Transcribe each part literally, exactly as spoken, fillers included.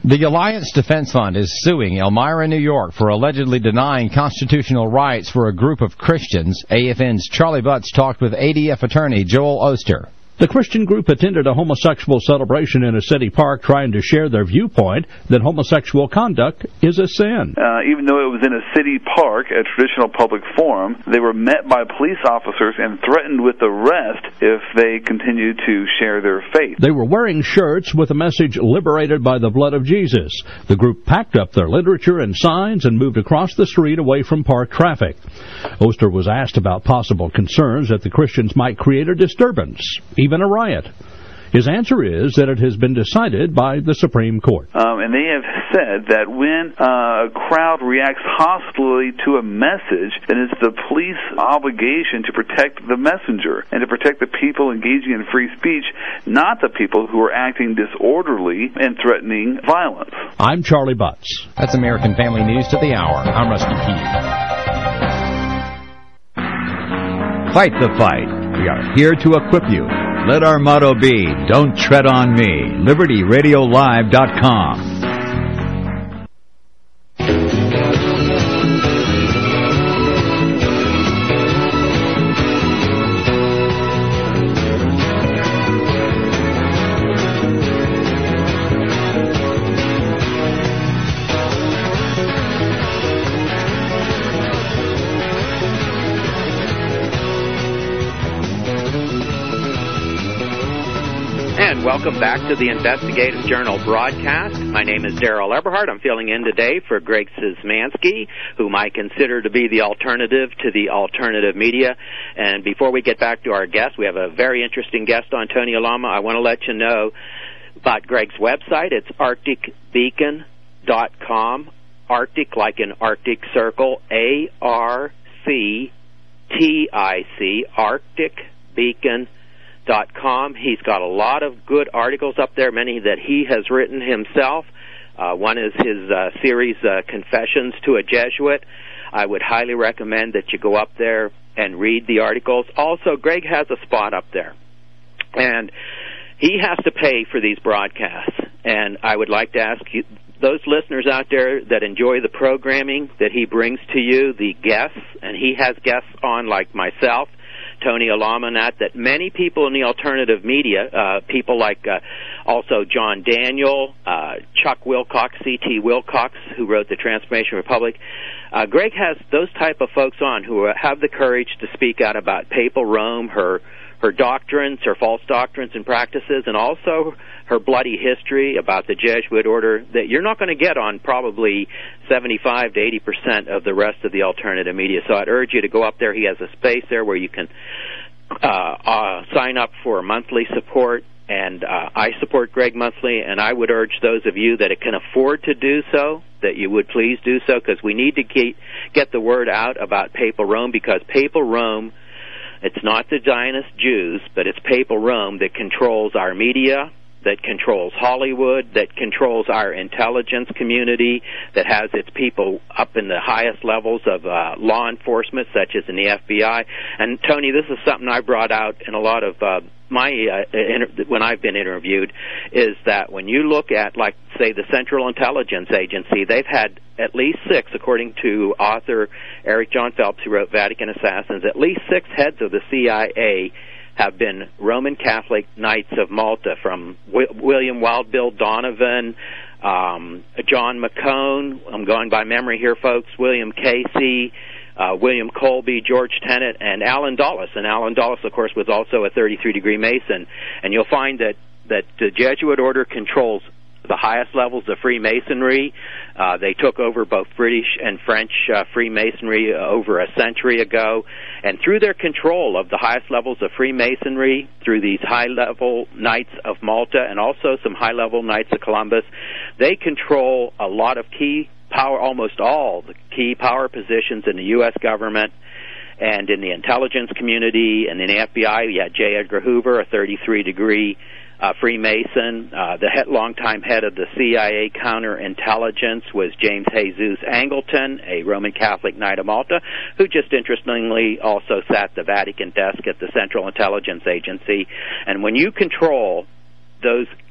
The Alliance Defense Fund is suing Elmira, New York for allegedly denying constitutional rights for a group of Christians. A F N's Charlie Butts talked with A D F attorney Joel Oster. The Christian group attended a homosexual celebration in a city park trying to share their viewpoint that homosexual conduct is a sin. Uh, even though it was in a city park, a traditional public forum, they were met by police officers and threatened with arrest if they continued to share their faith. They were wearing shirts with a message, "Liberated by the blood of Jesus." The group packed up their literature and signs and moved across the street away from park traffic. Oster was asked about possible concerns that the Christians might create a disturbance, even a riot. His answer is that it has been decided by the Supreme Court. Um, and they have said that when uh, a crowd reacts hostilely to a message, then it's the police obligation to protect the messenger and to protect the people engaging in free speech, not the people who are acting disorderly and threatening violence. I'm Charlie Butts. That's American Family News to the Hour. I'm Rusty Keith. Fight the fight. We are here to equip you. Let our motto be, don't tread on me. Liberty Radio Live dot com. Welcome back to the Investigative Journal broadcast. My name is Daryl Eberhardt. I'm filling in today for Greg Szymanski, whom I consider to be the alternative to the alternative media. And before we get back to our guest, we have a very interesting guest on, Tony Alamo. I want to let you know about Greg's website. It's arctic beacon dot com. Arctic like an Arctic Circle, A R C T I C, Arctic Beacon dot com. He's got a lot of good articles up there, many that he has written himself. Uh, one is his uh, series, uh, Confessions to a Jesuit. I would highly recommend that you go up there and read the articles. Also, Greg has a spot up there, and he has to pay for these broadcasts. And I would like to ask you, those listeners out there that enjoy the programming that he brings to you, the guests, and he has guests on like myself, Tony Alamanat, that many people in the alternative media, uh, people like uh, also John Daniel, uh, Chuck Wilcox, C T Wilcox, who wrote The Transformation Republic. Uh, Greg has those type of folks on who have the courage to speak out about Papal Rome, her her doctrines, her false doctrines and practices, and also her bloody history about the Jesuit order that you're not going to get on probably seventy-five to eighty percent of the rest of the alternative media. So I'd urge you to go up there. He has a space there where you can uh, uh, sign up for monthly support, and uh, I support Greg monthly, and I would urge those of you that can afford to do so, that you would please do so, because we need to get, get the word out about Papal Rome, because Papal Rome, it's not the Zionist Jews, but it's Papal Rome that controls our media, that controls Hollywood, that controls our intelligence community, that has its people up in the highest levels of uh, law enforcement, such as in the F B I. And, Tony, this is something I brought out in a lot of uh, my, uh, inter- when I've been interviewed, is that when you look at, like, say, the Central Intelligence Agency, they've had at least six, according to author Eric John Phelps, who wrote Vatican Assassins, at least six heads of the C I A have been Roman Catholic Knights of Malta, from w- William Wild Bill Donovan, um, John McCone, I'm going by memory here, folks, William Casey, uh, William Colby, George Tenet, and Alan Dulles. And Alan Dulles, of course, was also a thirty-three degree Mason. And you'll find that, that the Jesuit order controls the highest levels of Freemasonry. Uh, they took over both British and French uh, Freemasonry uh, over a century ago. And through their control of the highest levels of Freemasonry, through these high-level Knights of Malta and also some high-level Knights of Columbus, they control a lot of key power, almost all the key power positions in the U S government and in the intelligence community and in the F B I. You had J. Edgar Hoover, a thirty-three degree Uh, Freemason. Uh, the head, longtime head of the C I A counterintelligence was James Jesus Angleton, a Roman Catholic Knight of Malta, who just interestingly also sat the Vatican desk at the Central Intelligence Agency. And when you control those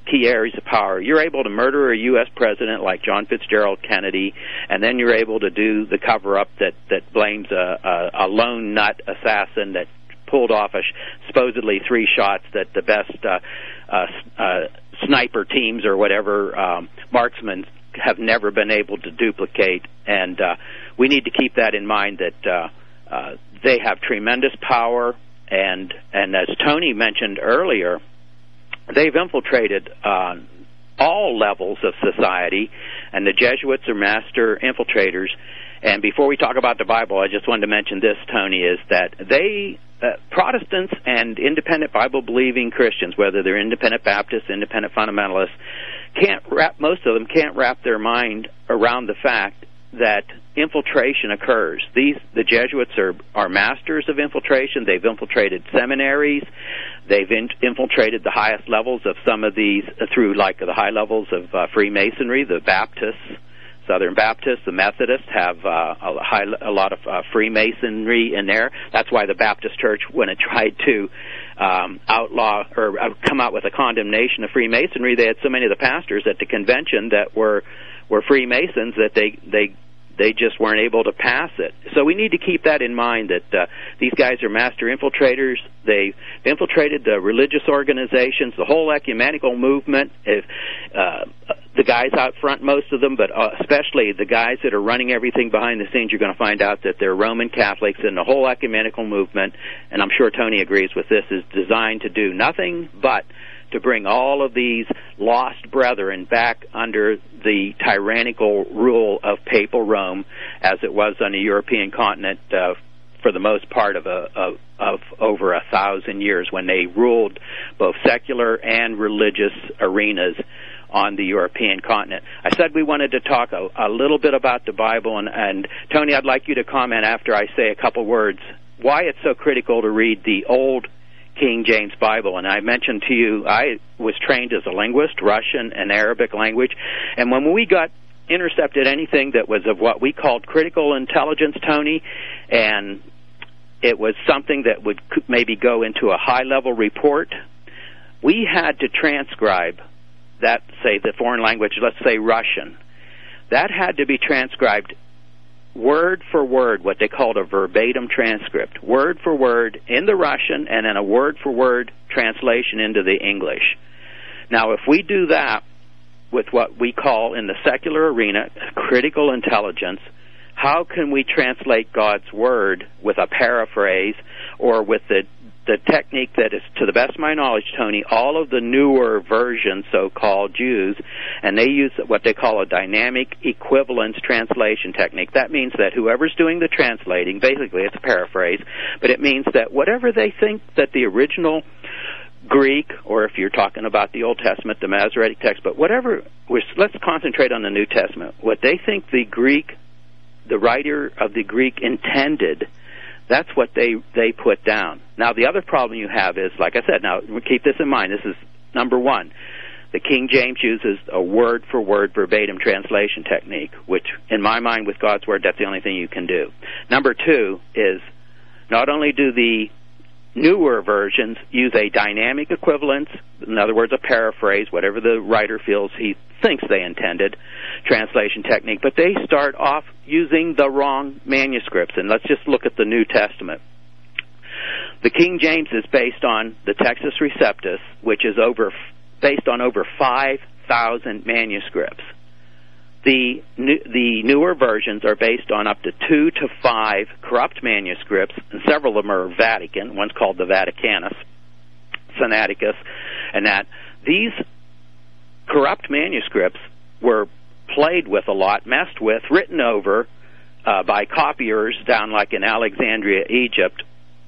key areas of power. You're able to murder a U S president like John Fitzgerald Kennedy, and then you're able to do the cover-up that, that blames a, a, a lone nut assassin that pulled off a sh- supposedly three shots that the best uh, uh, uh, sniper teams or whatever um, marksmen have never been able to duplicate. And uh, we need to keep that in mind, that uh, uh, they have tremendous power, and, and as Tony mentioned earlier, they've infiltrated uh, all levels of society, and the Jesuits are master infiltrators. And before we talk about the Bible, I just wanted to mention this, Tony, is that they, uh, Protestants and independent Bible-believing Christians, whether they're independent Baptists, independent fundamentalists, can't wrap, most of them can't wrap their mind around the fact that infiltration occurs. These, the Jesuits are, are masters of infiltration. They've infiltrated seminaries. They've in, infiltrated the highest levels of some of these uh, through, like, the high levels of uh, Freemasonry. The Baptists, Southern Baptists, the Methodists have uh, a, high, a lot of uh, Freemasonry in there. That's why the Baptist Church, when it tried to um, outlaw or uh, come out with a condemnation of Freemasonry, they had so many of the pastors at the convention that were were Freemasons that they they they just weren't able to pass it. So we need to keep that in mind, that uh, these guys are master infiltrators. They've infiltrated the religious organizations, the whole ecumenical movement. If, uh, the guys out front, most of them, but uh, especially the guys that are running everything behind the scenes, you're going to find out that they're Roman Catholics, and the whole ecumenical movement, and I'm sure Tony agrees with this, is designed to do nothing but to bring all of these lost brethren back under the tyrannical rule of papal Rome, as it was on the European continent uh, for the most part of, a, of, of over a thousand years, when they ruled both secular and religious arenas on the European continent. I said we wanted to talk a, a little bit about the Bible, and, and Tony, I'd like you to comment after I say a couple words why it's so critical to read the old King James Bible. And I mentioned to you, I was trained as a linguist, Russian and Arabic language, and when we got intercepted anything that was of what we called critical intelligence, Tony, and it was something that would maybe go into a high-level report, we had to transcribe that, say, the foreign language, let's say Russian. That had to be transcribed word for word, what they called a verbatim transcript, word for word in the Russian, and then a word for word translation into the English. Now, if we do that with what we call in the secular arena critical intelligence, how can we translate God's word with a paraphrase, or with the the technique that is, to the best of my knowledge, Tony, all of the newer versions, so-called Jews, and they use what they call a dynamic equivalence translation technique. That means that whoever's doing the translating, basically it's a paraphrase, but it means that whatever they think that the original Greek, or if you're talking about the Old Testament, the Masoretic text, but whatever, let's concentrate on the New Testament. What they think the Greek, the writer of the Greek intended, that's what they, they put down. Now, the other problem you have is, like I said, now, keep this in mind, this is number one. The King James uses a word-for-word verbatim translation technique, which, in my mind, with God's Word, that's the only thing you can do. Number two is, not only do the newer versions use a dynamic equivalence, in other words, a paraphrase, whatever the writer feels he thinks they intended, translation technique, but they start off using the wrong manuscripts. And let's just look at the New Testament. The King James is based on the Textus Receptus, which is over based on over five thousand manuscripts. The new, the newer versions are based on up to two to five corrupt manuscripts, and several of them are Vatican. One's called the Vaticanus, Sinaiticus, and that. These corrupt manuscripts were played with a lot, messed with, written over uh, by copiers down like in Alexandria, Egypt.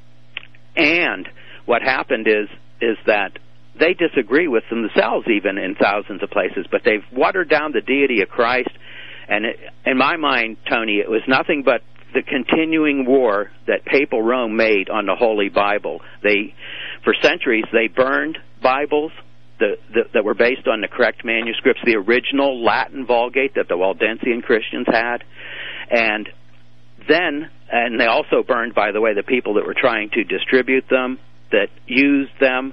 And what happened is is that they disagree with themselves even in thousands of places, but they've watered down the deity of Christ. And it, in my mind, Tony, it was nothing but the continuing war that Papal Rome made on the Holy Bible. They, for centuries, they burned Bibles the, the, that were based on the correct manuscripts, the original Latin Vulgate that the Waldensian Christians had. And then, and they also burned, by the way, the people that were trying to distribute them, that used them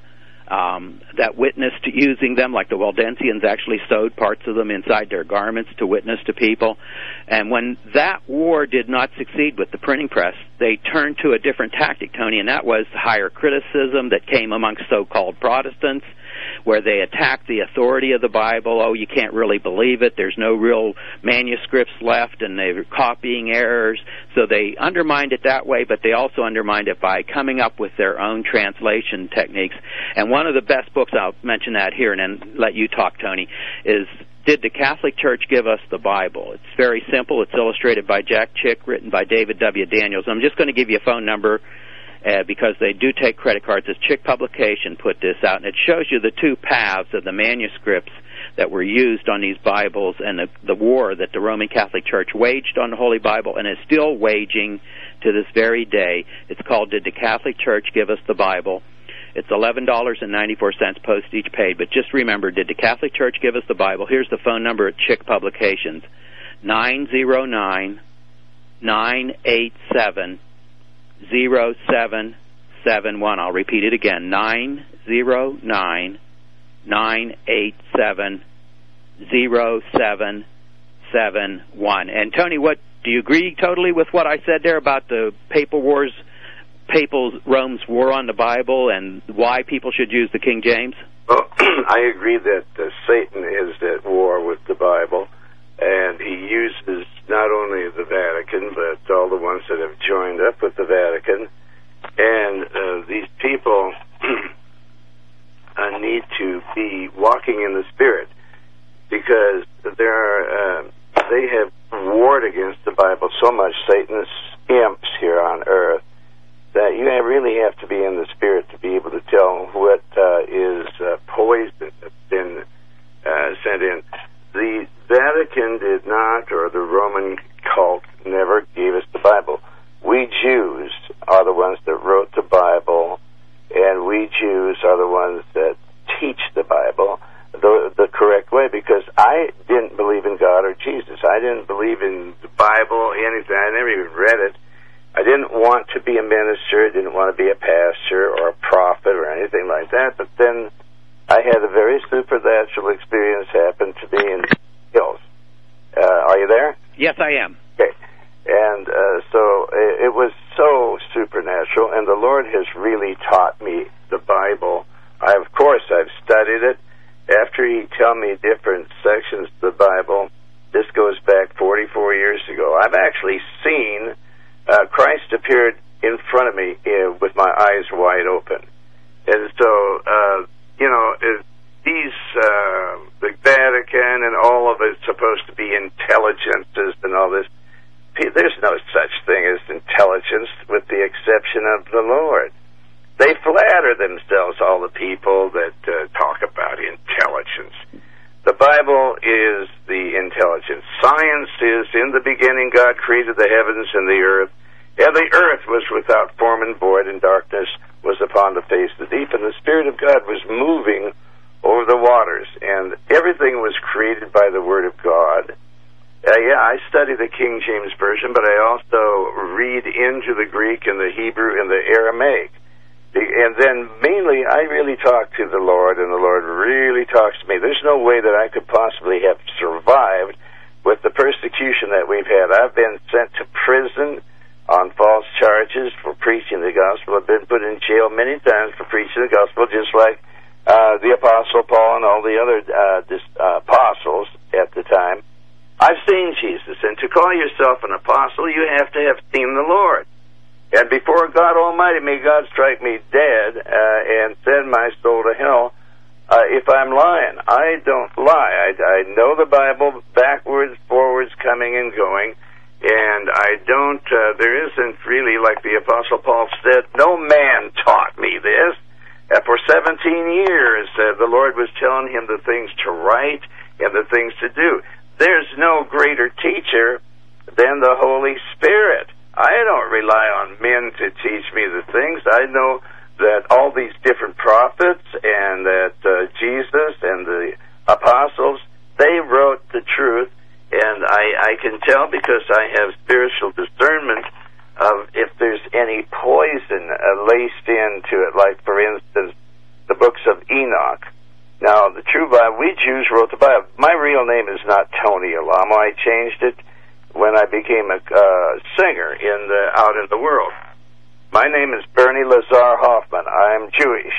um, that witnessed to using them, like the Waldensians actually sewed parts of them inside their garments to witness to people. And when that war did not succeed with the printing press, they turned to a different tactic, Tony, and that was higher criticism that came amongst so-called Protestants, where they attacked the authority of the Bible. Oh, you can't really believe it. There's no real manuscripts left, and they're copying errors. So they undermined it that way, but they also undermined it by coming up with their own translation techniques. And one of the best books, I'll mention that here and then let you talk, Tony, is Did the Catholic Church Give Us the Bible? It's very simple. It's illustrated by Jack Chick, written by David W. Daniels. I'm just going to give you a phone number Uh, because they do take credit cards. This Chick Publication put this out, and it shows you the two paths of the manuscripts that were used on these Bibles and the, the war that the Roman Catholic Church waged on the Holy Bible and is still waging to this very day. It's called Did the Catholic Church Give Us the Bible? It's eleven dollars and ninety-four cents postage paid, but just remember, Did the Catholic Church Give Us the Bible? Here's the phone number at Chick Publications, nine oh nine, nine eight seven, zero seven seven one. I'll repeat it again, nine oh nine, nine eight seven, zero seven seven one. And Tony, what do you agree totally with what I said there about the papal wars, papal Rome's war on the Bible, and why people should use the King James? Well, I agree that uh, Satan is at war with the Bible, and he uses not only the Vatican, but all the ones that have joined up with the Vatican. And uh, these people uh, need to be walking in the Spirit, because there are, uh, they have warred against the Bible so much, Satan's imps here on earth, that you really have to be in the Spirit to be able to tell what uh, is uh, poison that's been uh, sent in. The Vatican did not, or the Roman cult never gave us the Bible. We Jews are the ones that wrote the Bible, and we Jews are the ones that teach the Bible the, the correct way, because I didn't believe in God or Jesus. I didn't believe in the Bible, anything. I never even read it. I didn't want to be a minister. I didn't want to be a pastor or a prophet or anything like that, but then I had a very supernatural experience happen to me in the hills. Uh, are you there? Yes, I am. Okay. And uh, so it, it was so supernatural, and the Lord has really taught me the Bible. I, of course, I've studied it. After He tell me different sections of the Bible, this goes back forty-four years ago. I've actually seen uh, Christ appeared in front of me uh, with my eyes wide open. And so... Uh, You know, these, uh, the Vatican and all of it's supposed to be intelligences and all this. There's no such thing as intelligence with the exception of the Lord. They flatter themselves, all the people that uh, talk about intelligence. The Bible is the intelligence. Science is, in the beginning God created the heavens and the earth, and the earth was without form and void, and darkness was upon the face of the deep, and the Spirit of God was moving over the waters, and everything was created by the Word of God. Uh, yeah, I study the King James Version, but I also read into the Greek and the Hebrew and the Aramaic. And then mainly I really talk to the Lord, and the Lord really talks to me. There's no way that I could possibly have survived with the persecution that we've had. I've been sent to prison on false charges for preaching the gospel. I've been put in jail many times for preaching the gospel, just like uh, the Apostle Paul and all the other uh, dis- uh, apostles at the time. I've seen Jesus, and to call yourself an apostle, you have to have seen the Lord. And before God Almighty, may God strike me dead uh, and send my soul to hell uh, if I'm lying. I don't lie. I, I know the Bible backwards, forwards, coming and going. And I don't, uh, there isn't really, like the Apostle Paul said, no man taught me this. Uh, for seventeen years, uh, the Lord was telling him the things to write and the things to do. There's no greater teacher than the Holy Spirit. I don't rely on men to teach me the things. I know that all these different prophets and that uh, Jesus and the apostles, they wrote the truth. And I, I can tell, because I have spiritual discernment, of if there's any poison uh, laced into it. Like, for instance, the the books of Enoch. Now, the true Bible, we Jews wrote the Bible. My real name is not Tony Alamo. I changed it when I became a uh, singer in the, out in the world. My name is Bernie Lazar Hoffman. I'm Jewish,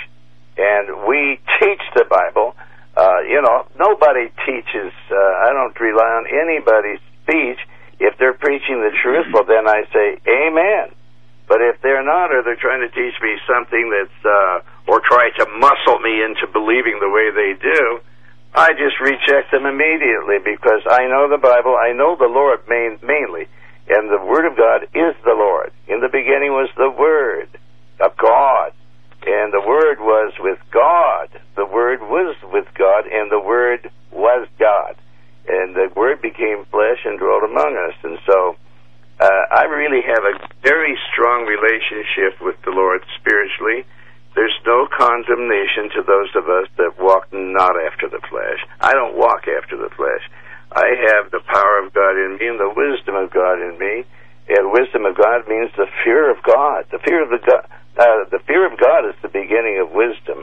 and we teach the Bible. Uh, you know, nobody teaches. Uh, I don't rely on anybody's speech. If they're preaching the truth, well, then I say amen. But if they're not, or they're trying to teach me something that's, uh, or try to muscle me into believing the way they do, I just reject them immediately, because I know the Bible, I know the Lord main, mainly, and the Word of God is the Lord. In the beginning was the Word of God, and the Word was with God. The Word was with God, and the Word was God. And the Word became flesh and dwelt among us, and so Uh, I really have a very strong relationship with the Lord spiritually. There's no condemnation to those of us that walk not after the flesh. I don't walk after the flesh. I have the power of God in me and the wisdom of God in me. And wisdom of God means the fear of God. The fear of the God, uh, the fear of God is the beginning of wisdom,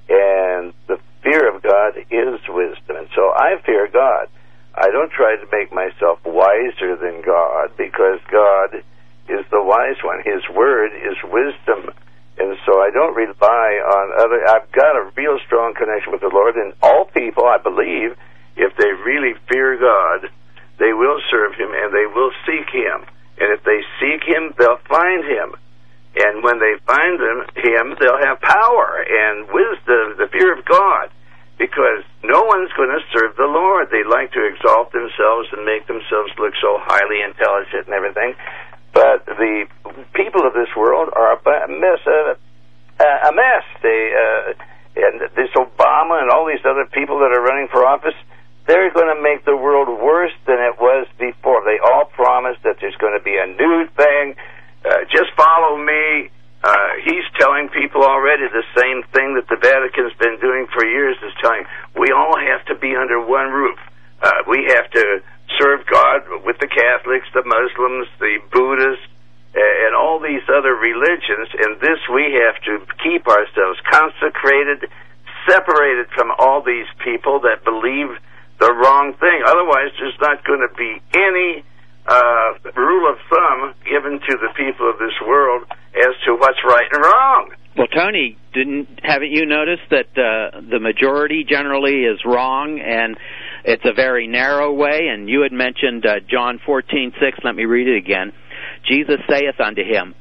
and the fear of God is wisdom. And so I fear God. I don't try to make myself wiser than God, because God is the wise one. His word is wisdom. And so I don't rely on other... I've got a real strong connection with the Lord, and all people, I believe, if they really fear God, they will serve Him and they will seek Him. And if they seek Him, they'll find Him. And when they find him, him they'll have power and wisdom, the fear of God. Because no one's going to serve the Lord. They like to exalt themselves and make themselves look so highly intelligent and everything. But the people of this world are a mess. Uh, a mess. They uh, and this Obama and all these other people that are running for office, they're going to make the world worse than it was before. They all promise that there's going to be a new thing. Uh, just follow me. Uh, he's telling people already the same thing that the Vatican's been doing for years, is telling we all have to be under one roof. Uh, we have to serve God with the Catholics, the Muslims, the Buddhists, and all these other religions. And this, we have to keep ourselves consecrated, separated from all these people that believe the wrong thing. Otherwise, there's not going to be any uh, rule of thumb given to the people of this world as to what's right and wrong. Well, Tony, didn't haven't you noticed that uh, the majority generally is wrong, and it's a very narrow way? And you had mentioned uh, John fourteen six. Let me read it again. Jesus saith unto him,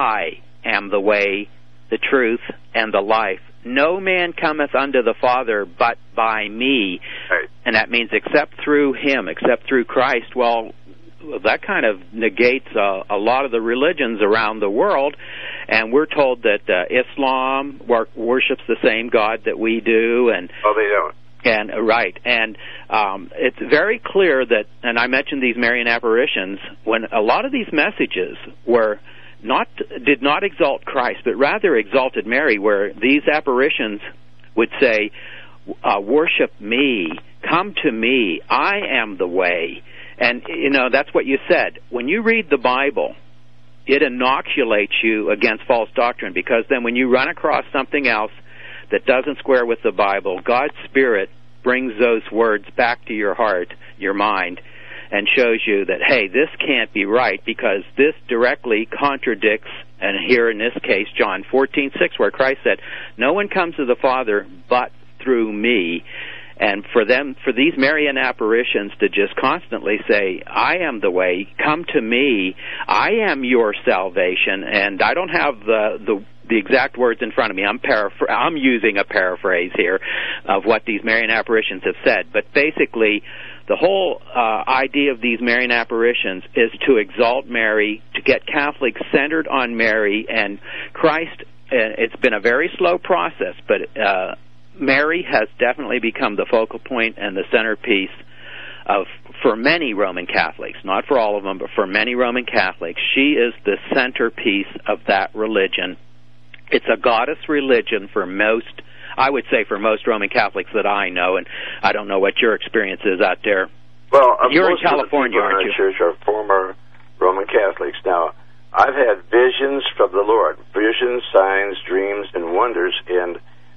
I am the way, the truth, and the life. No man cometh unto the Father but by me. Right. And that means except through Him, except through Christ. Well, that kind of negates uh, a lot of the religions around the world, and we're told that uh, Islam wor- worships the same God that we do, and oh, they don't. And uh, right, and um, it's very clear that, and I mentioned these Marian apparitions, when a lot of these messages were not did not exalt Christ, but rather exalted Mary, where these apparitions would say, uh, "Worship me, come to me, I am the way." And, you know, that's what you said. When you read the Bible, it inoculates you against false doctrine, because then when you run across something else that doesn't square with the Bible, God's Spirit brings those words back to your heart, your mind, and shows you that, hey, this can't be right, because this directly contradicts, and here in this case, John fourteen six, where Christ said, no one comes to the Father but through me. And for them, for these Marian apparitions to just constantly say, I am the way, come to me, I am your salvation, and I don't have the the, the exact words in front of me. I'm, paraphr- I'm using a paraphrase here of what these Marian apparitions have said. But basically, the whole uh, idea of these Marian apparitions is to exalt Mary, to get Catholics centered on Mary and Christ. Uh, it's been a very slow process, but Uh, Mary has definitely become the focal point and the centerpiece of, for many Roman Catholics, not for all of them, but for many Roman Catholics. She is the centerpiece of that religion. It's a goddess religion for most, I would say for most Roman Catholics that I know, and I don't know what your experience is out there. Well, you're most in California, of the people aren't in you? our church are former Roman Catholics. Now, I've had visions from the Lord, visions, signs, dreams, and wonders, and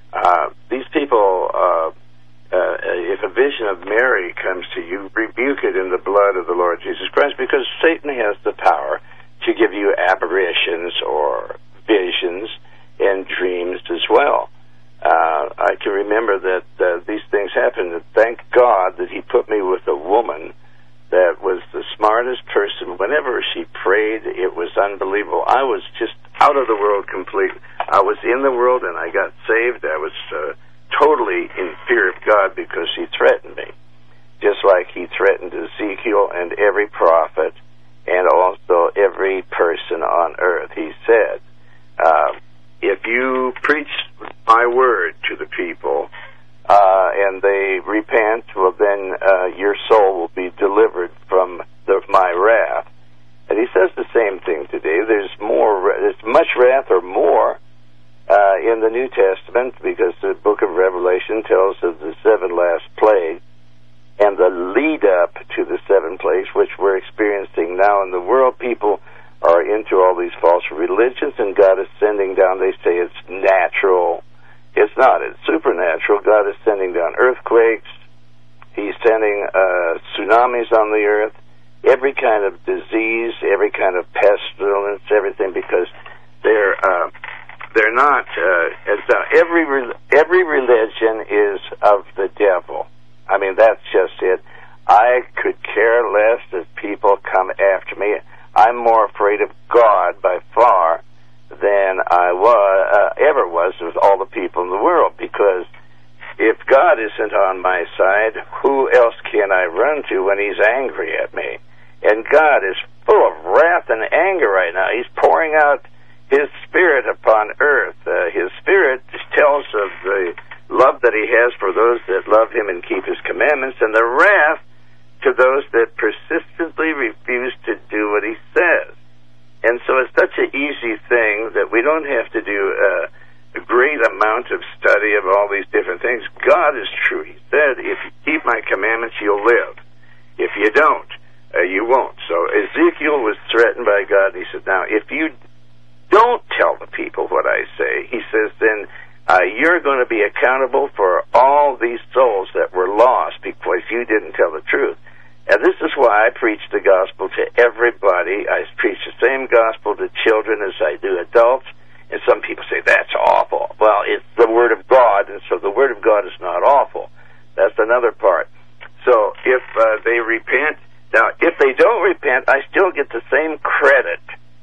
Uh, these people, uh, uh, if a vision of Mary comes to you, rebuke it in the blood of the Lord Jesus Christ, because Satan has the power to give you apparitions or visions and dreams as well. Uh, I can remember that uh, these things happened, and thank God that he put me with a woman that was the smartest person. Whenever she prayed, it was unbelievable. I was just out of the world completely. I was in the world, and I got saved. I was uh, totally in fear of God because he threatened me, just like he threatened Ezekiel and every prophet and also every person on earth. He said, uh, if you preach my word to the people uh, and they repent, well, then uh, your soul will be delivered from the, my wrath. And he says the same thing today. There's more, there's much wrath or more uh, in the New Testament, because the book of Revelation tells of the seven last plagues and the lead up to the seven plagues, which we're experiencing now in the world. People are into all these false religions, and God is sending down, they say it's natural. It's not. It's supernatural. God is sending down earthquakes. He's sending uh, tsunamis on the earth, every kind of disease, every kind of pestilence, everything, because they're uh, they're not. Uh, as, uh, every every religion is of the devil. I mean, that's just it. I could care less if people come after me. I'm more afraid of God by far than I was, uh, ever was with all the people in the world, because if God isn't on my side, who else can I run to when he's angry at me? And God is full of wrath and anger right now. He's pouring out his Spirit upon earth. Uh, his Spirit tells of the love that he has for those that love him and keep his commandments, and the wrath to those that persistently refuse to do what he says. And so it's such an easy thing that we don't have to do uh, a great amount of study of all these different things. God is true. He said, if you keep my commandments, you'll live. If you don't, uh, you won't. So Ezekiel was threatened by God, and he said, now, if you don't tell the people what I say, he says, then uh, you're going to be accountable for all these souls that were lost because you didn't tell the truth. And this is why I preach the gospel to everybody. I preach the same gospel to children as I do adults. And some people say, that's awful. Well, it's the Word of God, and so the Word of God is not awful. That's another part. So if uh, they repent, now, if they don't repent, I still get the same credit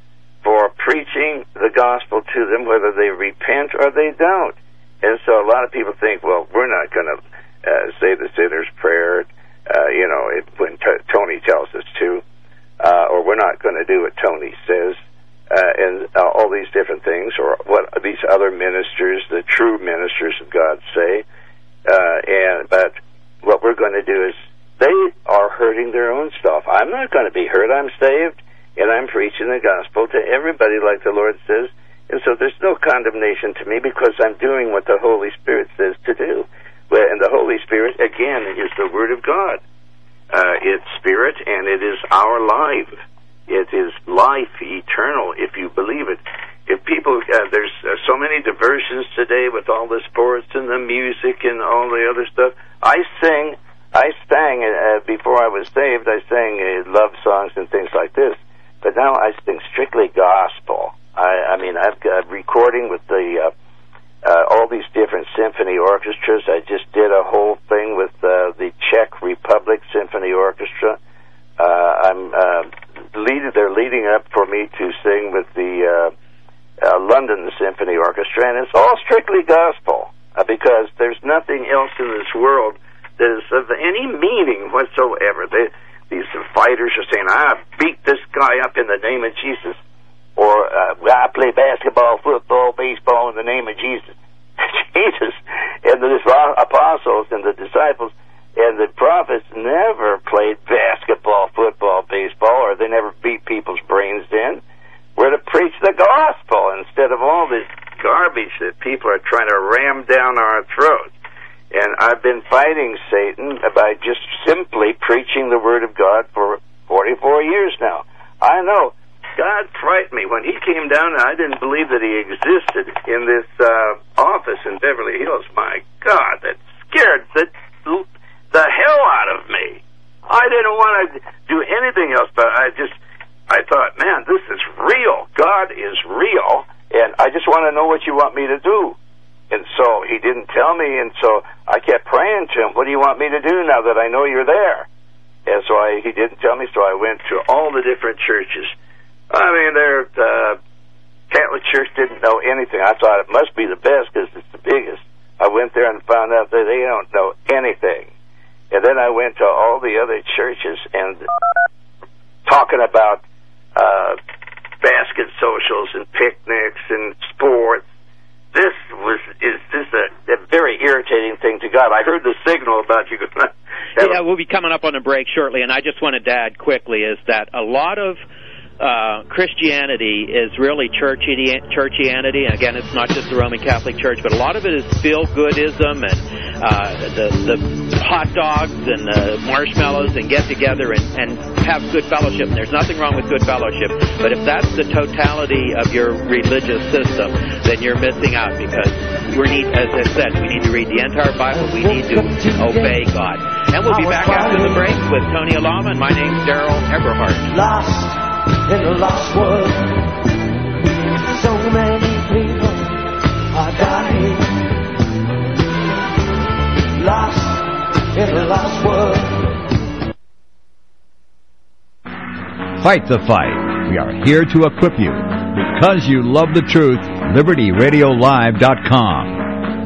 for preaching the gospel to them, whether they repent or they don't. And so a lot of people think, well, we're not going to uh, say the sinner's prayer, uh, you know, it, when t- Tony tells us to, uh, or we're not going to do what Tony says, uh, and uh, all these different things, or what these other ministers, the true ministers of God, say. Uh, and but what we're going to do is, they are hurting their own stuff. I'm not going to be hurt. I'm saved, and I'm preaching the gospel to everybody, like the Lord says. And so there's no condemnation to me, because I'm doing what the Holy Spirit says to do. Well, and the Holy Spirit, again, is the Word of God. Uh, it's Spirit, and it is our life. It is life eternal, if you believe it. If people, uh, there's uh, so many diversions today with all the sports and the music and all the other stuff. I sing, I sang, uh, before I was saved, I sang uh, love songs and things like this. But now I sing strictly gospel. I, I mean, I've got recording with the uh, uh, all these different symphony orchestras. I just did a whole thing with uh, the Czech Republic Symphony Orchestra. Uh, I'm uh, leading. They're leading up for me to sing with the uh, uh, London Symphony Orchestra, and it's all strictly gospel, uh, because there's nothing else in this world that is of any meaning whatsoever. They, these fighters are saying, I beat this guy up in the name of Jesus. Or uh, I play basketball, football, baseball in the name of Jesus. Jesus and the apostles and the disciples and the prophets never played basketball, football, baseball, or they never beat people's brains in. We're to preach the gospel instead of all this garbage that people are trying to ram down our throats. And I've been fighting Satan by just simply preaching the Word of God for forty-four years now. I know God frightened me. When he came down, I didn't believe that he existed in this uh, office in Beverly Hills. My God, that scared the, the hell out of me. I didn't want to do anything else, but I just, I thought, man, this is real. God is real, and I just want to know what you want me to do. And so he didn't tell me, and so I kept praying to him, what do you want me to do now that I know you're there? And so I, he didn't tell me, so I went to all the different churches. I mean, their uh, Catholic Church didn't know anything. I thought it must be the best because it's the biggest. I went there and found out that they don't know anything. And then I went to all the other churches and talking about uh, basket socials and picnics and sports. This was is this a, a very irritating thing to God. I heard the signal about you. Yeah, we'll be coming up on a break shortly, and I just wanted to add quickly is that a lot of Uh, Christianity is really churchy, churchianity. Again, it's not just the Roman Catholic Church, but a lot of it is feel-goodism and uh, the, the hot dogs and the marshmallows and get together and, and have good fellowship. And there's nothing wrong with good fellowship, but if that's the totality of your religious system, then you're missing out because we need, as I said, we need to read the entire Bible. We need to obey God. And we'll be back after the break with Tony Alama, and my name's Daryl Eberhart. Lost in a lost world, so many people are dying. Lost in a lost world. Fight the fight. We are here to equip you. Because you love the truth, Liberty Radio Live dot com.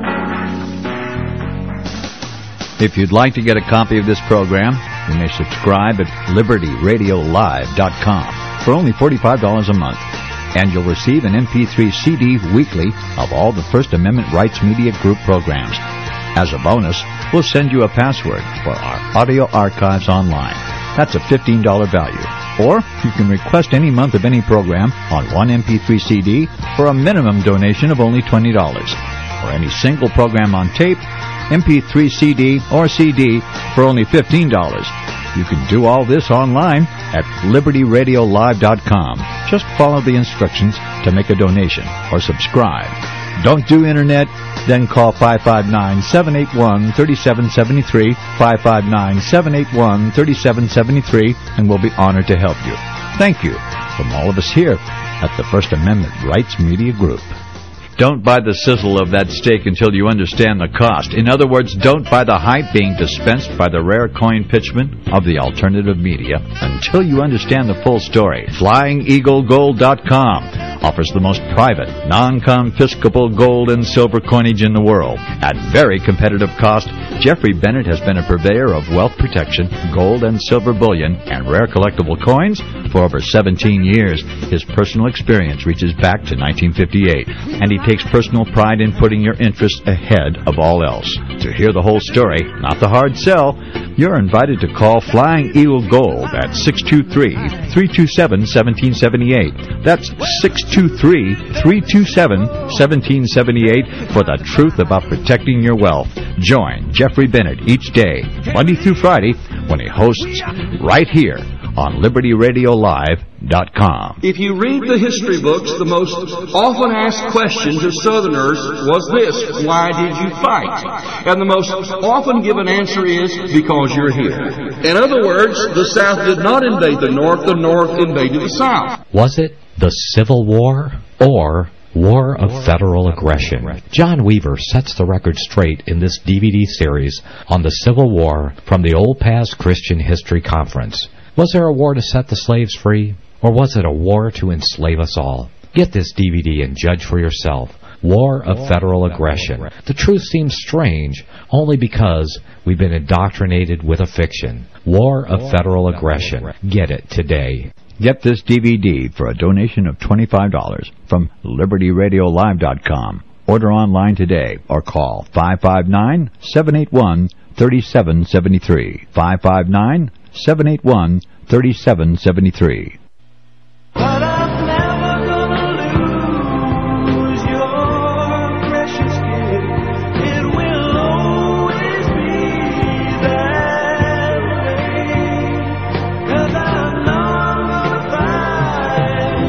If you'd like to get a copy of this program, you may subscribe at Liberty Radio Live dot com for only forty-five dollars a month, and you'll receive an M P three C D weekly of all the First Amendment Rights Media Group programs. As a bonus, we'll send you a password for our audio archives online. That's a fifteen dollars value. Or you can request any month of any program on one M P three C D for a minimum donation of only twenty dollars. Or any single program on tape, M P three C D, or C D for only fifteen dollars. You can do all this online at Liberty Radio Live dot com. Just follow the instructions to make a donation or subscribe. Don't do Internet? Then call five five nine, seven eight one, three seven seven three, five five nine, seven eight one, three seven seven three, and we'll be honored to help you. Thank you from all of us here at the First Amendment Rights Media Group. Don't buy the sizzle of that steak until you understand the cost. In other words, don't buy the hype being dispensed by the rare coin pitchmen of the alternative media until you understand the full story. Flying Eagle Gold dot com offers the most private, non-confiscable gold and silver coinage in the world. At very competitive cost, Jeffrey Bennett has been a purveyor of wealth protection, gold and silver bullion, and rare collectible coins for over seventeen years. His personal experience reaches back to nineteen fifty-eight, and he takes personal pride in putting your interests ahead of all else. To hear the whole story, not the hard sell, you're invited to call Flying Eagle Gold at six two three, three two seven, one seven seven eight. That's six two three, three two seven, one seven seven eight for the truth about protecting your wealth. Join Jeffrey Bennett each day, Monday through Friday, when he hosts right here on Liberty Radio Live dot com. If you read the history books, the most often asked question to Southerners was this: why did you fight? And the most often given answer is, because you're here. In other words, the South did not invade the North, the North invaded the South. Was it the Civil War or War of Federal Aggression? John Weaver sets the record straight in this D V D series on the Civil War from the Old Past Christian History Conference. Was there a war to set the slaves free, or was it a war to enslave us all? Get this D V D and judge for yourself. War of Federal Aggression. The truth seems strange only because we've been indoctrinated with a fiction. War of Federal Aggression. Get it today. Get this D V D for a donation of twenty-five dollars from Liberty Radio Live dot com. Order online today or call five five nine, seven eight one, three seven seven three. five five nine, seven eight one, three seven seven three. But I'm never gonna lose your precious gift. It will always be that way. 'Cause I'm not gonna fight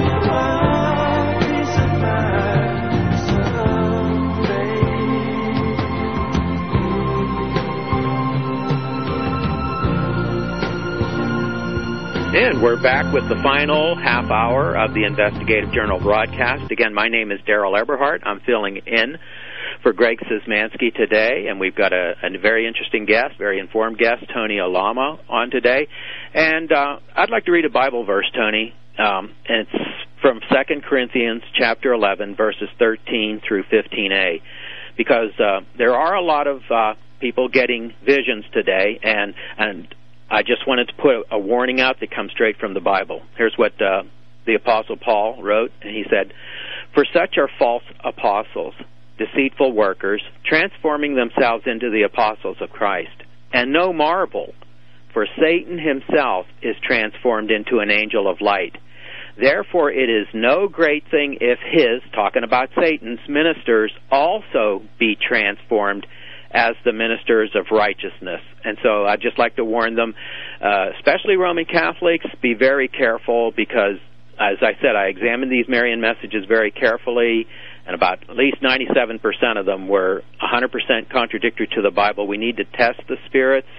And we're back with the final half hour of the Investigative Journal broadcast. Again, my name is Daryl Eberhardt. I'm filling in for Greg Szymanski today, and we've got a, a very interesting guest, very informed guest, Tony Alamo, on today. And uh, I'd like to read a Bible verse, Tony, um, and it's from Second Corinthians chapter eleven, verses thirteen through fifteen a, because uh, there are a lot of uh, people getting visions today, and and I just wanted to put a warning out that comes straight from the Bible. Here's what uh, the Apostle Paul wrote, and he said, "For such are false apostles, deceitful workers, transforming themselves into the apostles of Christ. And no marvel, for Satan himself is transformed into an angel of light. Therefore it is no great thing if his," talking about Satan's, "ministers also be transformed as the ministers of righteousness." And so I'd just like to warn them, uh, especially Roman Catholics, be very careful, because, as I said, I examined these Marian messages very carefully, and about at least ninety-seven percent of them were one hundred percent contradictory to the Bible. We need to test the spirits,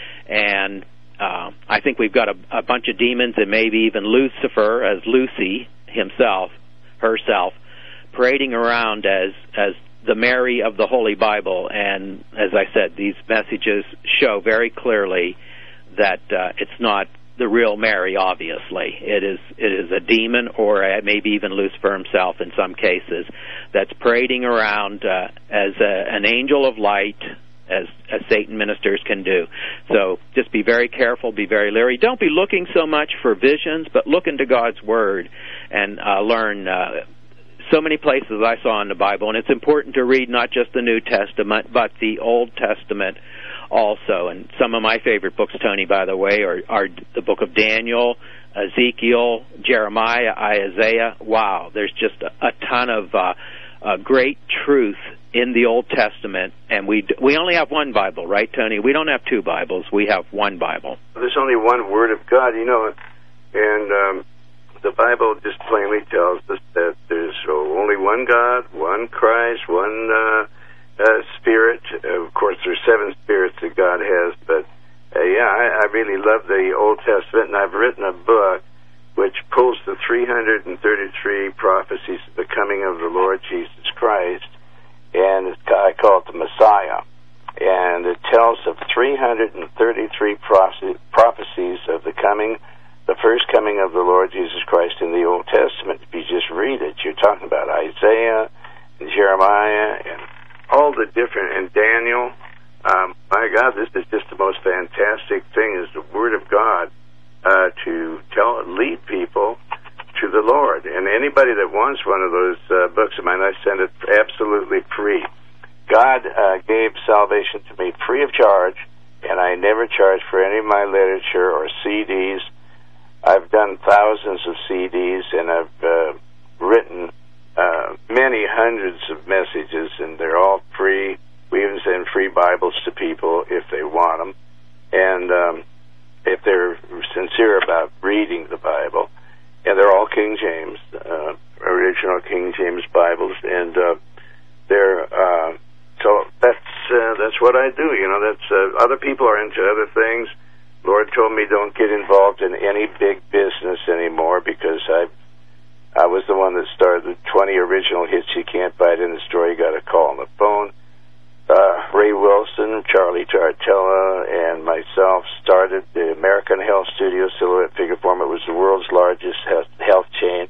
and uh, I think we've got a, a bunch of demons, and maybe even Lucifer, as Lucy himself, herself, parading around as as the Mary of the Holy Bible. And as I said, these messages show very clearly that uh, it's not the real Mary, obviously. It is it is a demon, or uh, maybe even Lucifer himself in some cases, that's parading around uh, as a, an angel of light, as, as Satan ministers can do. So just be very careful, be very leery. Don't be looking so much for visions, but look into God's Word and uh, learn uh, so many places I saw in the Bible. And it's important to read not just the New Testament, but the Old Testament also. And some of my favorite books, Tony, by the way, are, are the book of Daniel, Ezekiel, Jeremiah, Isaiah. Wow, there's just a, a ton of uh, uh, great truth in the Old Testament. And we we only have one Bible, right, Tony? We don't have two Bibles. We have one Bible. There's only one Word of God, you know, and um, the Bible just plainly tells us that there's only one God, one Christ, one uh, uh, Spirit. Uh, of course, there's seven spirits that God has, but uh, yeah, I, I really love the Old Testament, and I've written a book which pulls the three hundred thirty-three prophecies of the coming of the Lord Jesus Christ, and it's, I call it the Messiah, and it tells of three hundred thirty-three prophecies of the coming, the first coming of the Lord Jesus Christ in the Old Testament. If you just read it, you're talking about Isaiah and Jeremiah and all the different, and Daniel. Um, my God, this is just the most fantastic thing, is the Word of God uh, to tell, lead people to the Lord. And anybody that wants one of those uh, books of mine, I send it absolutely free. God uh, gave salvation to me free of charge, and I never charge for any of my literature or C Ds. I've done thousands of C Ds, and I've uh, written uh, many hundreds of messages, and they're all free. We even send free Bibles to people if they want them, and um, if they're sincere about reading the Bible. And they're all King James, uh, original King James Bibles, and uh, they're uh, so that's uh, that's what I do. You know, that's uh, other people are into other things. Lord told me don't get involved in any big business anymore, because I I was the one that started the twenty original hits you can't buy it in the store. You got to call on the phone. Uh, Ray Wilson, Charlie Tartella, and myself started the American Health Studio Silhouette Figure Form. It was the world's largest health chain.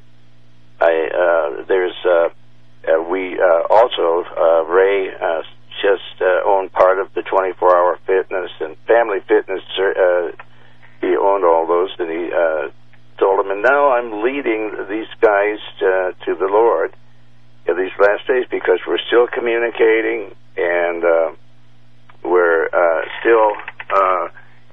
I uh, there's uh, uh, we uh, also uh, Ray uh, just uh, owned part of the twenty-four hour fitness and family fitness. Uh, he owned all those, and he uh, told them, and now I'm leading these guys uh, to the Lord in these last days, because we're still communicating, and uh, we're uh, still uh,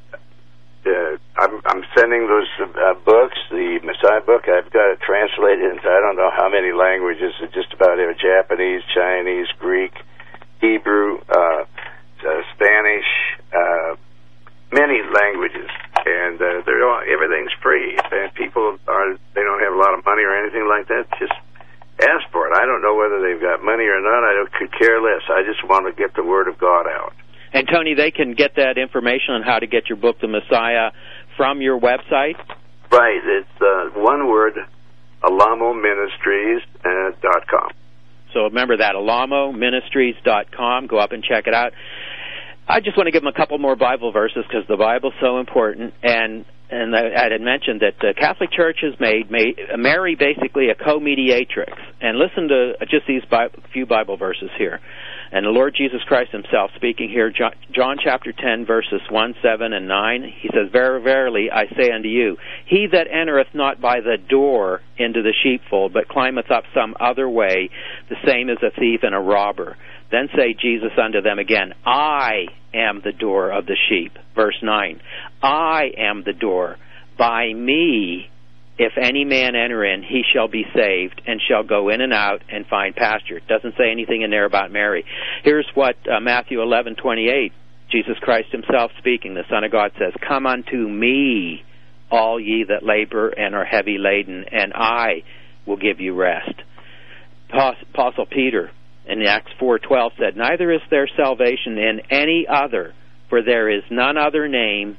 uh, I'm, I'm sending those uh, books, the Messiah book. I've got it translated into I don't know how many languages, just about every, Japanese, Chinese, Greek, Hebrew, uh, uh, Spanish, uh, many languages, and uh, they're all, everything's free. And people are they don't have a lot of money or anything like that, just ask for it. I don't know whether they've got money or not. I don't, could care less. I just want to get the Word of God out. And Tony, they can get that information on how to get your book, The Messiah, from your website? Right. It's uh, one word, alamo ministries dot com. So remember that, alamo ministries dot com. Go up and check it out. I just want to give them a couple more Bible verses because the Bible's so important. And and I, I had mentioned that the Catholic Church has made, made Mary basically a co-mediatrix. And listen to just these Bible, few Bible verses here. And the Lord Jesus Christ himself speaking here, John, John chapter ten, verses one, seven, and nine, he says, Verily, verily, I say unto you, he that entereth not by the door into the sheepfold, but climbeth up some other way, the same is a thief and a robber. Then say Jesus unto them again, I am the door of the sheep. Verse nine, I am the door. By me, if any man enter in, he shall be saved, and shall go in and out and find pasture. It doesn't say anything in there about Mary. Here's what uh, Matthew eleven twenty-eight, Jesus Christ himself speaking, the Son of God says, Come unto me, all ye that labor and are heavy laden, and I will give you rest. Apostle Peter in Acts four twelve said, Neither is there salvation in any other, for there is none other name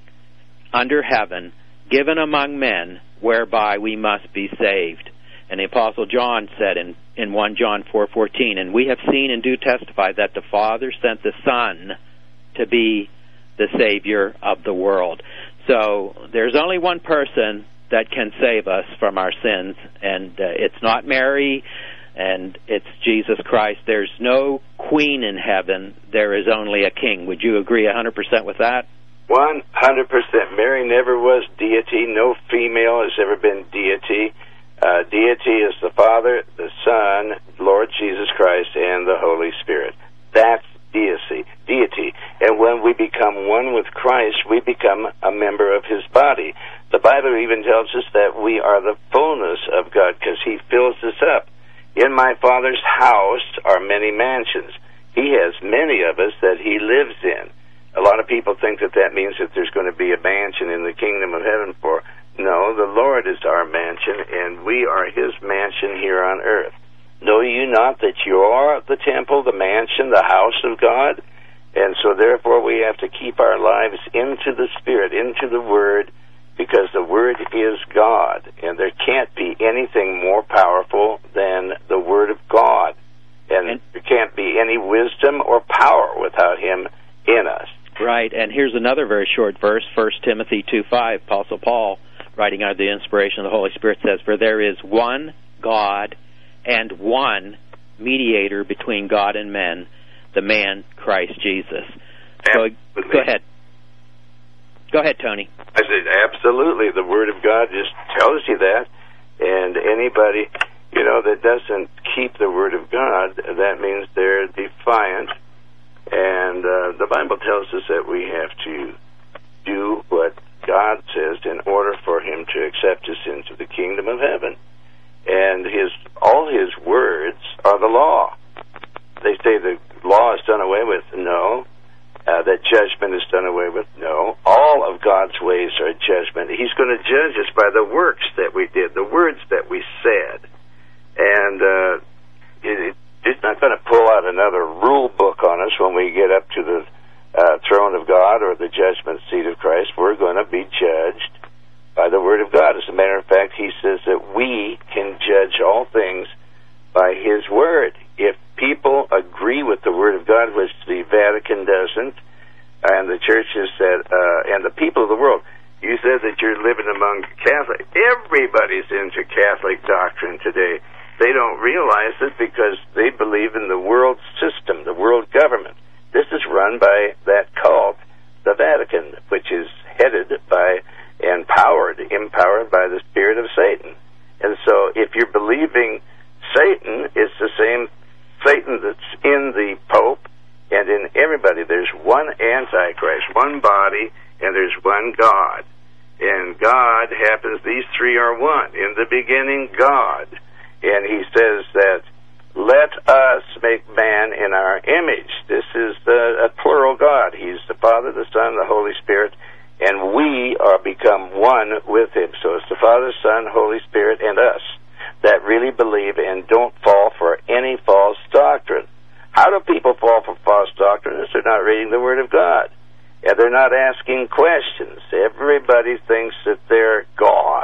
under heaven given among men whereby we must be saved. And the Apostle John said in, in First John four fourteen, And we have seen and do testify that the Father sent the Son to be the Savior of the world. So there's only one person that can save us from our sins, and uh, it's not Mary, and it's Jesus Christ. There's no queen in heaven. There is only a king. Would you agree one hundred percent with that? one hundred percent. Mary never was deity. No female has ever been deity. Uh, deity is the Father, the Son, Lord Jesus Christ, and the Holy Spirit. That's deity. Deity. And when we become one with Christ, we become a member of his body. The Bible even tells us that we are the fullness of God because he fills us up. In my Father's house are many mansions. He has many of us that he lives in. A lot of people think that that means that there's going to be a mansion in the kingdom of heaven for. No, the Lord is our mansion, and we are his mansion here on earth. Know you not that you are the temple, the mansion, the house of God? And so therefore we have to keep our lives into the Spirit, into the Word, because the Word is God, and there can't be anything more powerful than the Word of God. And, and there can't be any wisdom or power without him in us. Right, and here's another very short verse, First Timothy two five, Apostle Paul, writing under the inspiration of the Holy Spirit, says, For there is one God and one mediator between God and men, the man Christ Jesus. So, go ahead. Go ahead, Tony. I said, absolutely. The Word of God just tells you that. And anybody, you know, that doesn't keep the Word of God, that means they're defiant. And uh, the Bible tells us that we have to do what God says in order for him to accept us into the kingdom of heaven. And his all his words are the law. They say the law is done away with. No. Uh, that judgment is done away with. No. All of God's ways are judgment. He's going to judge us by the works that we did, the words that we said. And uh, it, it's not going to pull out another rule book on us when we get up to the uh, throne of God or the judgment seat of Christ. We're going to be judged by the Word of God. As a matter of fact, he says that we can judge all things by his Word. If people agree with the Word of God, which the Vatican doesn't, and the churches said, uh, and the people of the world, you said that you're living among Catholics. Everybody's into Catholic doctrine today. They don't realize it because they believe in the world system, the world government. This is run by that cult, the Vatican, which is headed by and powered, empowered by the spirit of Satan. And so if you're believing Satan, it's the same Satan that's in the Pope and in everybody. There's one Antichrist, one body, and there's one God. And God happens, these three are one. In the beginning, God. And he says that, let us make man in our image. This is the, a plural God. He's the Father, the Son, the Holy Spirit, and we are become one with him. So it's the Father, Son, Holy Spirit, and us that really believe and don't fall for any false doctrine. How do people fall for false doctrine? If they're not reading the Word of God. And they're not asking questions. Everybody thinks that they're God.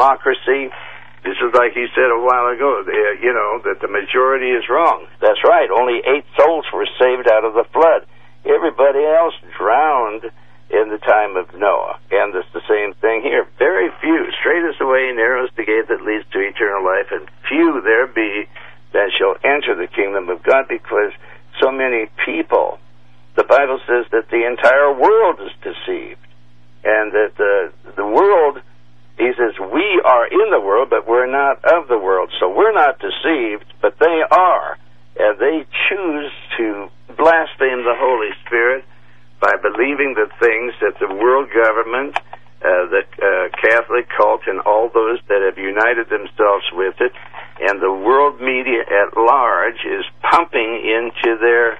democracy. This is like you said a while ago, uh, you know, that the majority is wrong. That's right. Only eight souls were saved out of the flood. Everybody else drowned in the time of Noah. And it's the same thing here. Very few. Straight is the way, narrow is the gate that leads to eternal life, and few there be that shall enter the kingdom of God, because so many people, the Bible says that the entire world is deceived. And that the, the world, he says, we are in the world, but we're not of the world. So we're not deceived, but they are. And they choose to blaspheme the Holy Spirit by believing the things that the world government, uh, the uh, Catholic cult, and all those that have united themselves with it, and the world media at large is pumping into their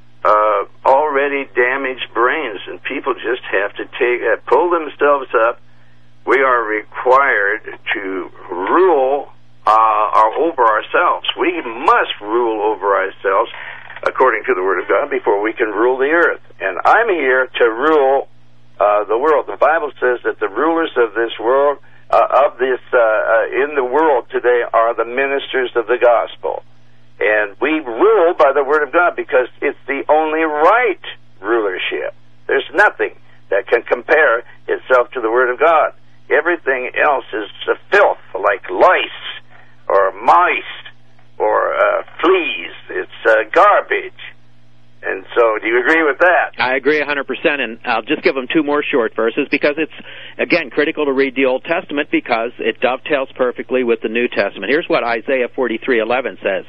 uh, already damaged brains. And people just have to take uh, pull themselves up. We are required to rule uh, over ourselves. We must rule over ourselves according to the Word of God before we can rule the earth. And I'm here to rule uh, the world. The Bible says that the rulers of this world, uh, of this uh, uh, in the world today, are the ministers of the gospel. And we rule by the Word of God because it's the only right rulership. There's nothing that can compare itself to the Word of God. Everything else is uh, filth, like lice or mice or uh, fleas. It's uh, garbage. And so, do you agree with that? I agree one hundred percent, and I'll just give them two more short verses because it's, again, critical to read the Old Testament because it dovetails perfectly with the New Testament. Here's what Isaiah forty-three eleven says.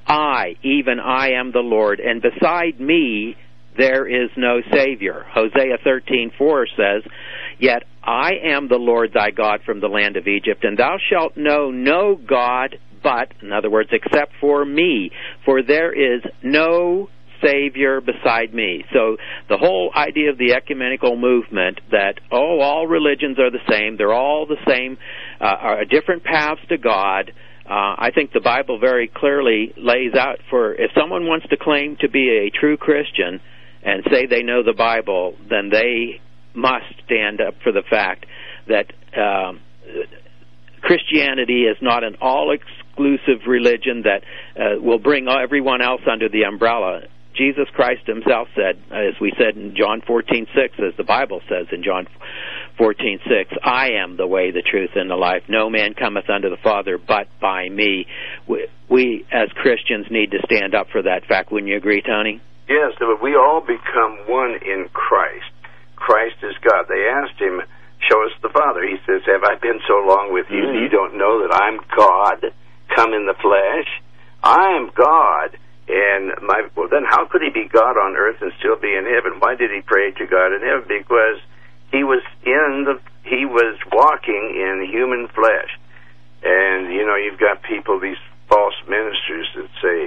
I, even I am the Lord, and beside me there is no Savior. Hosea thirteen four says, Yet I am the Lord thy God from the land of Egypt, and thou shalt know no God but, in other words, except for me, for there is no Savior beside me. So the whole idea of the ecumenical movement that, oh, all religions are the same, they're all the same, uh, are different paths to God, uh, I think the Bible very clearly lays out for, if someone wants to claim to be a true Christian and say they know the Bible, then they must stand up for the fact that um, Christianity is not an all-exclusive religion that uh, will bring everyone else under the umbrella. Jesus Christ himself said, as we said in John fourteen six, as the Bible says in John fourteen six, I am the way, the truth, and the life. No man cometh unto the Father but by me. We, we as Christians, need to stand up for that fact. Wouldn't you agree, Tony? Yes, but we all become one in Christ. Christ is God. They asked him, show us the Father. He says, have I been so long with you that you don't know that I'm God, come in the flesh? I am God. And my, well, then how could he be God on earth and still be in heaven? Why did he pray to God in heaven? Because he was in the, he was walking in human flesh. And, you know, you've got people, these false ministers that say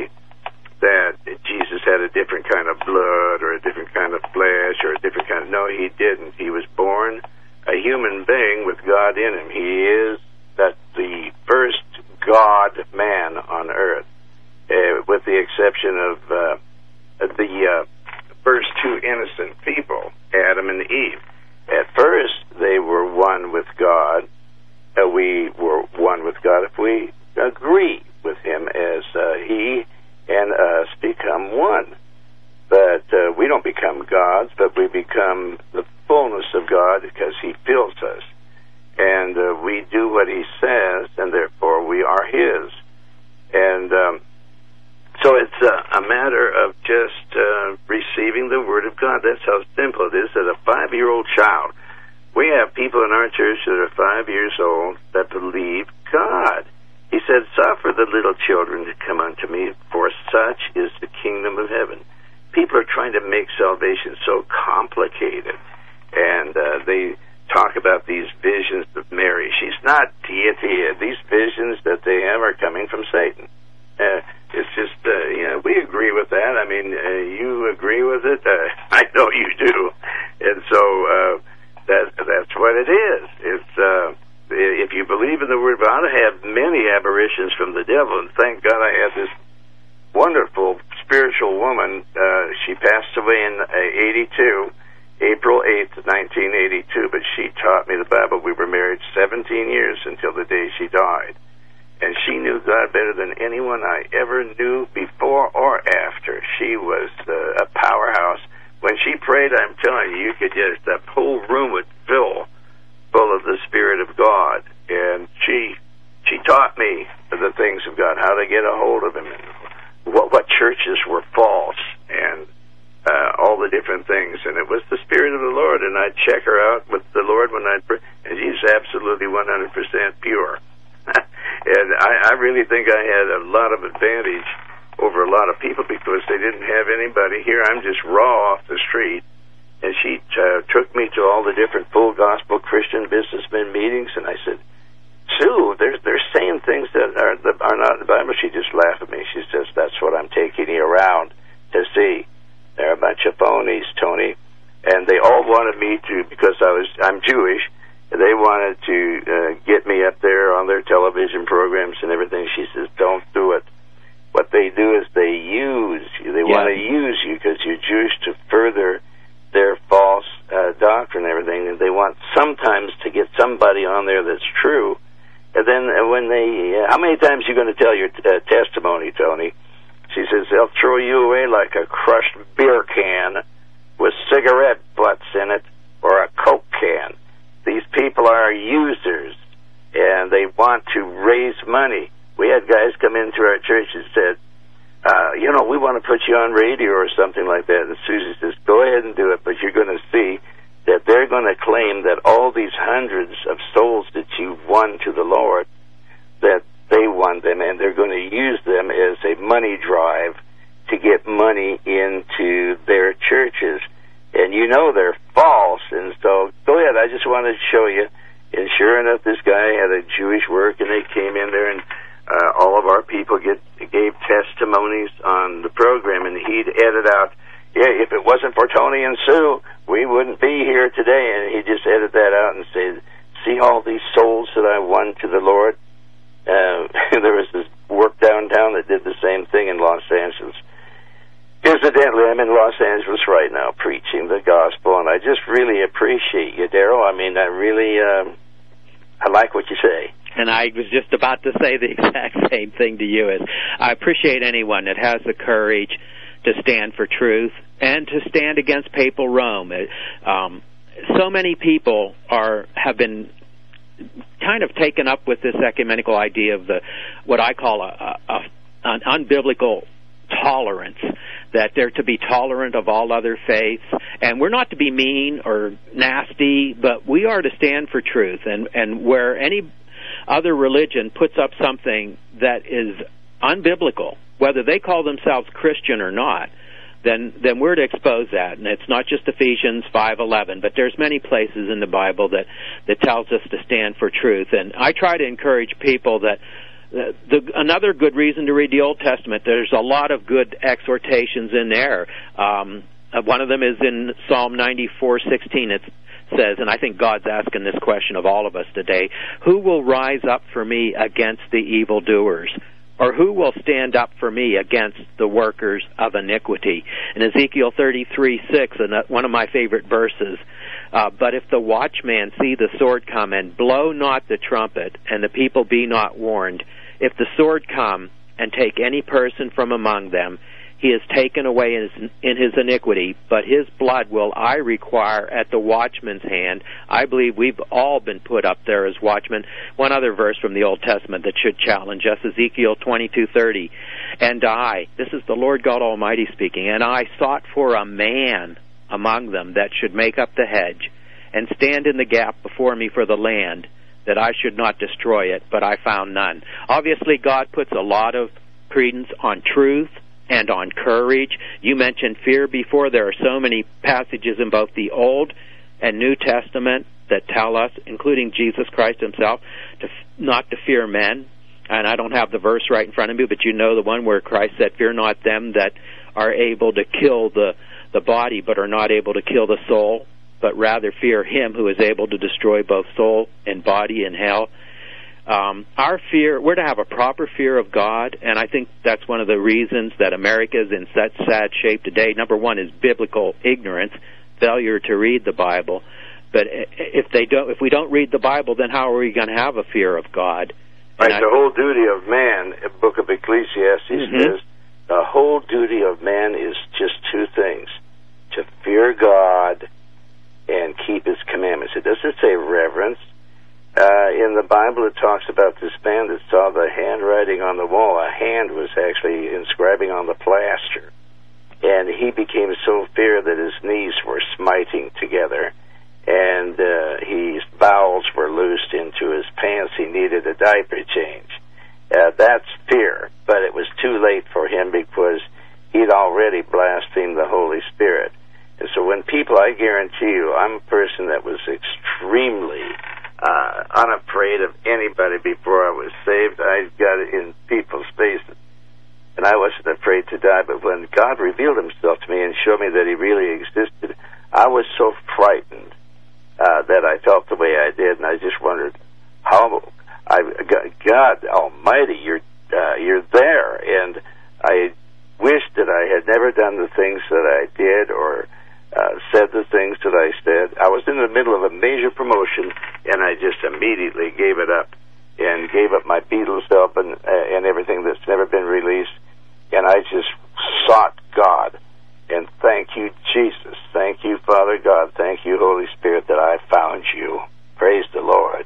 that Jesus had a different kind of blood or a different kind of flesh or a different kind of, no, he didn't. He was born a human being with God in him. He is that the first God man on earth. Uh, with the exception of uh, the uh, first two innocent people, Adam and Eve. At first, they were one with God. Uh, we were one with God if we agree with him as uh, he and us become one. But uh, we don't become gods, but we become the fullness of God because he fills us. And uh, we do what he says, and therefore we are his. And um, So it's uh, a matter of just uh, receiving the Word of God. That's how simple it is. As a five-year-old child, we have people in our church that are five years old that believe God. He said, suffer the little children to come unto me, for such is the kingdom of heaven. People are trying to make salvation so complicated, and uh, they talk about these visions of Mary. She's not deity. These visions that they have are coming from Satan. Uh, it's just, uh, you know, we agree with that. I mean, uh, you agree with it? Uh, I know you do. And so uh, that that's what it is. It's uh, if you believe in the Word of God, I have many aberrations from the devil, and thank God I have this wonderful spiritual woman. Uh, she passed away in uh, eighty-two, April eighth, married to nineteen eighty-two, but she taught me the Bible. We were married seventeen years until the day she died. And she knew God better than anyone I ever knew before or after. She was uh, a powerhouse. When she prayed, I'm telling you, you could just, the whole room would fill full of the Spirit of God. And she she taught me the things of God, how to get a hold of Him, and what, what churches were false, and uh, all the different things. And it was the Spirit of the Lord, and I'd check her out with the Lord when I'd pray, and she's absolutely one hundred percent pure. And I, I really think I had a lot of advantage over a lot of people because they didn't have anybody here. I'm just raw off the street. And she uh, took me to all the different full gospel Christian businessmen meetings, and I said, Sue, they're, they're saying things that are, that are not in the Bible. She just laughed at me. She says, that's what I'm taking you around to see. They're a bunch of phonies, Tony. And they all wanted me to, because I was, I'm Jewish, they wanted to uh, get me up there on their television programs and everything. She says, don't do it. What they do is they use you. They yeah. want to use you because you're Jewish to further their false uh, doctrine and everything, and they want sometimes to get somebody on there that's true. And then uh, when they, uh, how many times are you going to tell your uh, testimony, Tony? She says, they'll throw you away like a crushed beer can with cigarette butts in it or a Coke can. These people are users, and they want to raise money. We had guys come into our church and said, Uh, you know, we want to put you on radio or something like that. And Susie says, go ahead and do it, but you're going to see that they're going to claim that all these hundreds of souls that you've won to the Lord, that they won them, and they're going to use them as a money drive to get money into their churches. And you know they're false, and so go ahead. I just wanted to show you. And sure enough, this guy had a Jewish work, and they came in there, and Uh, all of our people get, gave testimonies on the program, and he'd edit out, yeah, if it wasn't for Tony and Sue, we wouldn't be here today. And he'd just edit that out and say, see all these souls that I won to the Lord? Uh, there was this work downtown that did the same thing in Los Angeles. Incidentally, I'm in Los Angeles right now preaching the gospel, and I just really appreciate you, Daryl. I mean, I really, um, I like what you say. And I was just about to say the exact same thing to you. Is I appreciate anyone that has the courage to stand for truth and to stand against papal Rome. Um, so many people are have been kind of taken up with this ecumenical idea of the what I call a, a, an unbiblical tolerance, that they're to be tolerant of all other faiths, and we're not to be mean or nasty, but we are to stand for truth. And, and where any other religion puts up something that is unbiblical, whether they call themselves Christian or not, then then we're to expose that. And it's not just Ephesians five eleven, but there's many places in the Bible that, that tells us to stand for truth. And I try to encourage people that uh, the, another good reason to read the Old Testament, there's a lot of good exhortations in there. Um, one of them is in Psalm ninety-four sixteen. It's says, and I think God's asking this question of all of us today, who will rise up for me against the evildoers? Or who will stand up for me against the workers of iniquity? In Ezekiel thirty-three six, and one of my favorite verses, uh, but if the watchman see the sword come, and blow not the trumpet, and the people be not warned, if the sword come and take any person from among them, he is taken away in his, in his iniquity, but his blood will I require at the watchman's hand. I believe we've all been put up there as watchmen. One other verse from the Old Testament that should challenge us, Ezekiel twenty-two thirty. And I, this is the Lord God Almighty speaking, and I sought for a man among them that should make up the hedge and stand in the gap before me for the land, that I should not destroy it, but I found none. Obviously, God puts a lot of credence on truth and on courage. You mentioned fear before. There are so many passages in both the Old and New Testament that tell us, including Jesus Christ himself, to f- not to fear men. And I don't have the verse right in front of me, but you know the one where Christ said, fear not them that are able to kill the, the body but are not able to kill the soul, but rather fear him who is able to destroy both soul and body in hell. Um, our fear, we're to have a proper fear of God, and I think that's one of the reasons that America is in such sad shape today. Number one is biblical ignorance. failure to read the Bible. But if they don't, if we don't read the Bible, then how are we going to have a fear of God? Right, I, the whole duty of man, the book of Ecclesiastes mm-hmm. says, the whole duty of man is just two things, to fear God and keep his commandments. It doesn't say reverence. Uh, in the Bible, it talks about this man that saw the handwriting on the wall. A hand was actually inscribing on the plaster. And he became so feared that his knees were smiting together. And uh, his bowels were loosed into his pants. He needed a diaper change. Uh, that's fear, but it was too late for him because he'd already blasphemed the Holy Spirit. And so when people, I guarantee you, I'm a person that was extremely uh, unafraid of anybody before I was saved. I got it in people's faces, and I wasn't afraid to die. But when God revealed himself to me and showed me that he really existed, I was so frightened Uh, that I felt the way I did, and I just wondered how I God Almighty, you're uh, you're there, and I wished that I had never done the things that I did or uh, said the things that I said. I was in the middle of a major promotion, and I just immediately gave it up and gave up my Beatles album and, uh, and everything that's never been released, and I just sought God. And thank you, Jesus. Thank you, Father God. Thank you, Holy Spirit, that I found you. Praise the Lord.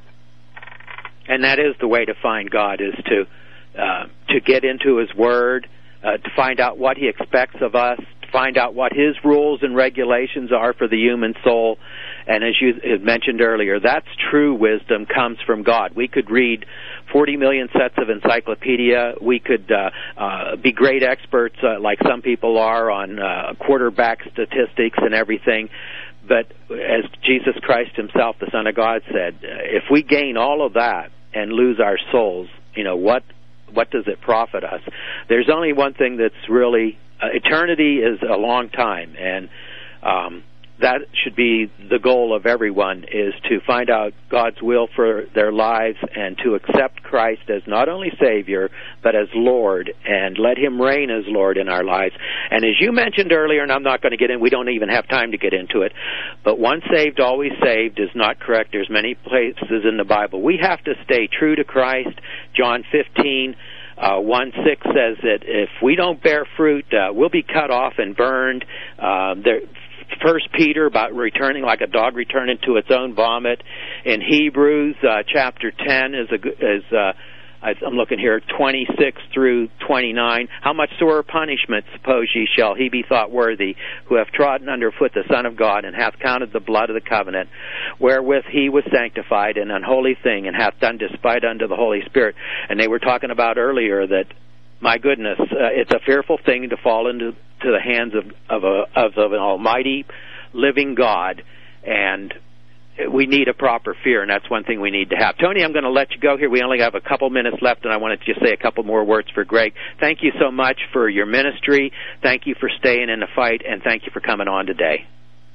And that is the way to find God, is to uh, to get into his Word, uh, to find out what he expects of us, to find out what his rules and regulations are for the human soul. And as you had mentioned earlier, that's true wisdom comes from God. We could read forty million sets of encyclopedia. We could uh, uh, be great experts, uh, like some people are, on uh, quarterback statistics and everything. But as Jesus Christ himself, the Son of God, said, if we gain all of that and lose our souls, you know, what what does it profit us? There's only one thing that's really, uh, eternity is a long time, and um, that should be the goal of everyone, is to find out God's will for their lives and to accept Christ as not only Savior, but as Lord, and let him reign as Lord in our lives. And as you mentioned earlier, and I'm not going to get in, we don't even have time to get into it, but once saved, always saved is not correct. There's many places in the Bible. We have to stay true to Christ. John fifteen, Uh, one six says that if we don't bear fruit, uh, we'll be cut off and burned. Uh, there, First Peter, about returning like a dog returning to its own vomit. In Hebrews, uh, chapter ten is a is uh, I'm looking here, twenty-six through twenty-nine. How much sorer punishment, suppose ye, shall he be thought worthy, who hath trodden under foot the Son of God, and hath counted the blood of the covenant, wherewith he was sanctified, an unholy thing, and hath done despite unto the Holy Spirit. And they were talking about earlier that, my goodness, uh, it's a fearful thing to fall into to the hands of of, a, of of an almighty, living God, and we need a proper fear, and that's one thing we need to have. Tony, I'm going to let you go here. We only have a couple minutes left, and I wanted to just say a couple more words for Greg. Thank you so much for your ministry. Thank you for staying in the fight, and thank you for coming on today.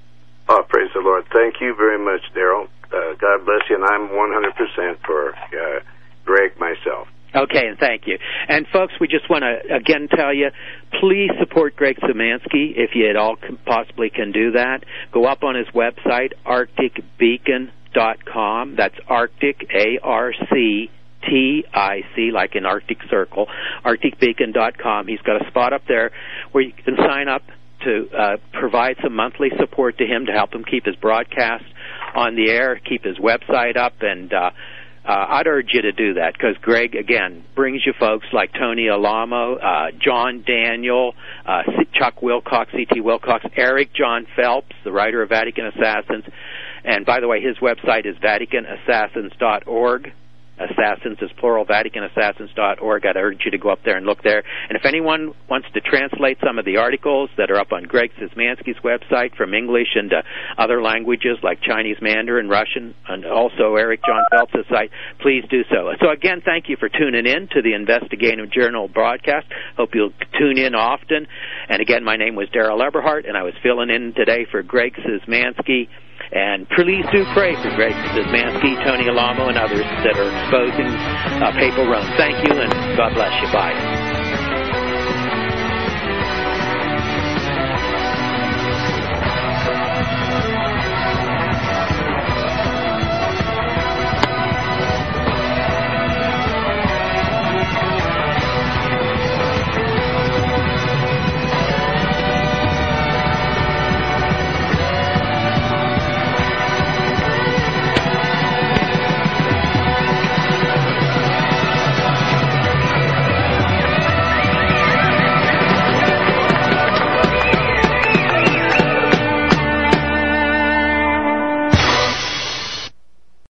Oh, praise the Lord. Thank you very much, Daryl. Uh, God bless you, and I'm one hundred percent for uh, Greg myself. Okay, and thank you. And, folks, we just want to, again, tell you, please support Greg Szymanski if you at all can, possibly can do that. Go up on his website, arctic beacon dot com. That's Arctic, A R C T I C, like in Arctic Circle, arctic beacon dot com. He's got a spot up there where you can sign up to uh, provide some monthly support to him to help him keep his broadcast on the air, keep his website up, and uh, Uh, I'd urge you to do that, because Greg, again, brings you folks like Tony Alamo, uh, John Daniel, uh, Chuck Wilcox, C T Wilcox, Eric John Phelps, the writer of Vatican Assassins. And, by the way, his website is vatican assassins dot org. Assassins is plural, vatican assassins dot org. I'd urge you to go up there and look there. And if anyone wants to translate some of the articles that are up on Greg Szymanski's website from English into other languages like Chinese Mandarin, Russian, and also Eric John Phelps' site, please do so. So again, thank you for tuning in to the Investigative Journal broadcast. Hope you'll tune in often. And again, my name was Daryl Eberhardt, and I was filling in today for Greg Szymanski. And please do pray for Greg Szymanski, Tony Alamo, and others that are exposing uh, papal Rome. Thank you, and God bless you. Bye.